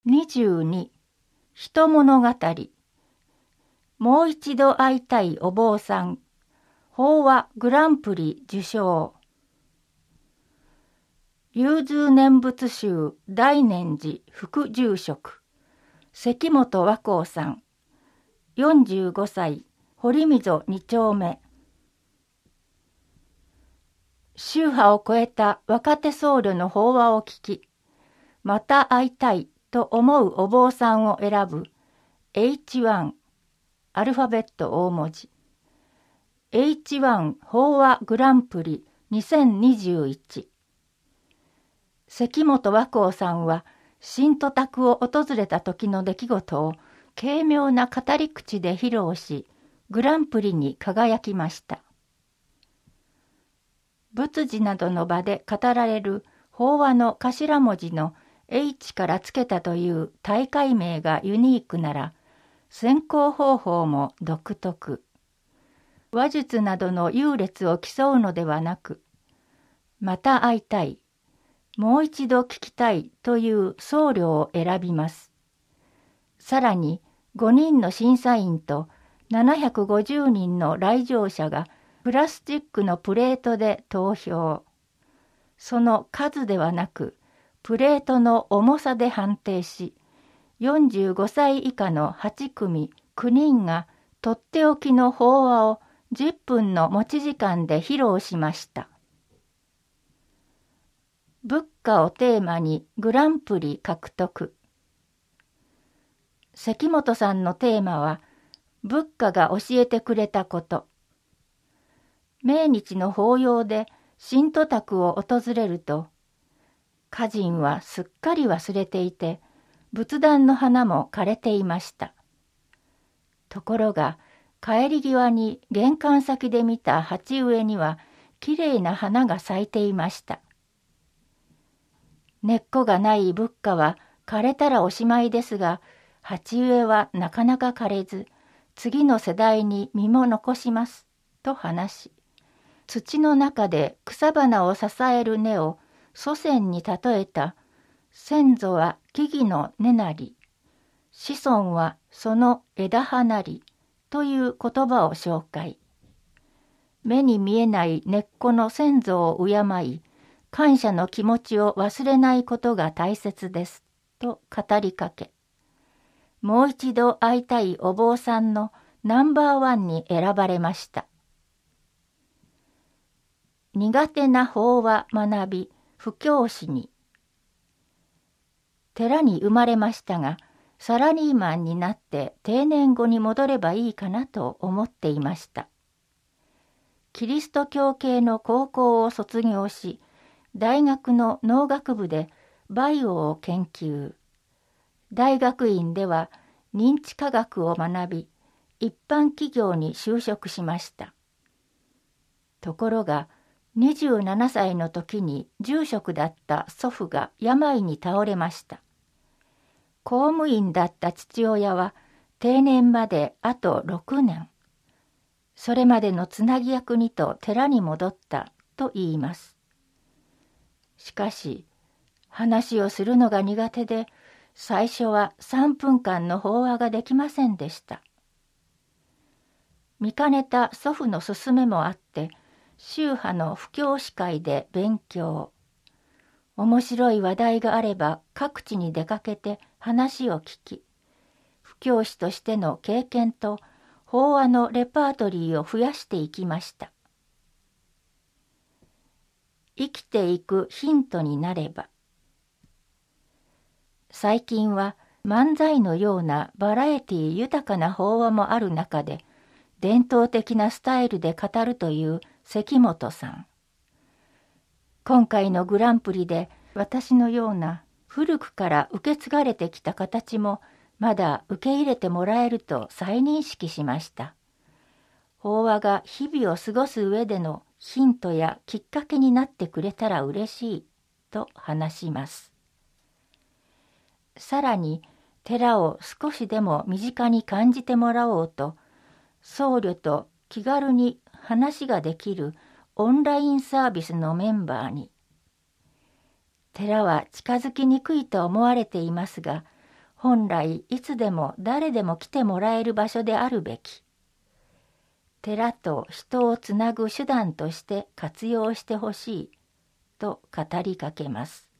22人物語もう一度会いたいお坊さん法話グランプリ受賞融通念仏宗大念寺副住職関本和光さん45歳堀溝2丁目宗派を超えた若手僧侶の法話を聞きまた会いたいと思うお坊さんを選ぶ H1 アルファベット大文字 H1 法話グランプリ2021関本和光さんは新都宅を訪れた時の出来事を軽妙な語り口で披露しグランプリに輝きました。仏事などの場で語られる法話の頭文字のH からつけたという大会名がユニークなら選考方法も独特。話術などの優劣を競うのではなく、また会いたい、もう一度聞きたいという僧侶を選びます。さらに5人の審査員と750人の来場者がプラスチックのプレートで投票。その数ではなく、プレートの重さで判定し、45歳以下の8組9人がとっておきの法話を10分の持ち時間で披露しました。仏家をテーマにグランプリ獲得。関本さんのテーマは、仏家が教えてくれたこと。命日の法要で新都宅を訪れると、歌人はすっかり忘れていて、仏壇の花も枯れていました。ところが、帰り際に玄関先で見た鉢植えには、きれいな花が咲いていました。根っこがない仏家は枯れたらおしまいですが、鉢植えはなかなか枯れず、次の世代に実も残します、と話し、土の中で草花を支える根を祖先に例えた先祖は木々の根なり、子孫はその枝葉なりという言葉を紹介。目に見えない根っこの先祖を敬い、感謝の気持ちを忘れないことが大切ですと語りかけ、もう一度会いたいお坊さんのナンバーワンに選ばれました。苦手な法話学び布教師に。寺に生まれましたが、サラリーマンになって定年後に戻ればいいかなと思っていました。キリスト教系の高校を卒業し、大学の農学部でバイオを研究。大学院では認知科学を学び、一般企業に就職しました。ところが、27歳の時に住職だった祖父が病に倒れました。公務員だった父親は定年まであと6年。それまでのつなぎ役にと寺に戻ったと言います。しかし、話をするのが苦手で、最初は3分間の法話ができませんでした。見かねた祖父の勧めもあって、宗派の布教師会で勉強。面白い話題があれば各地に出かけて話を聞き、布教師としての経験と法話のレパートリーを増やしていきました。生きていくヒントになれば。最近は漫才のようなバラエティ豊かな法話もある中で、伝統的なスタイルで語るという関本さん。今回のグランプリで私のような古くから受け継がれてきた形もまだ受け入れてもらえると再認識しました。法話が日々を過ごす上でのヒントやきっかけになってくれたら嬉しいと話します。さらに寺を少しでも身近に感じてもらおうと、僧侶と気軽に話ができるオンラインサービスのメンバーに。寺は近づきにくいと思われていますが、 本来いつでも誰でも来てもらえる場所であるべき。寺と人をつなぐ手段として活用してほしいと語りかけます。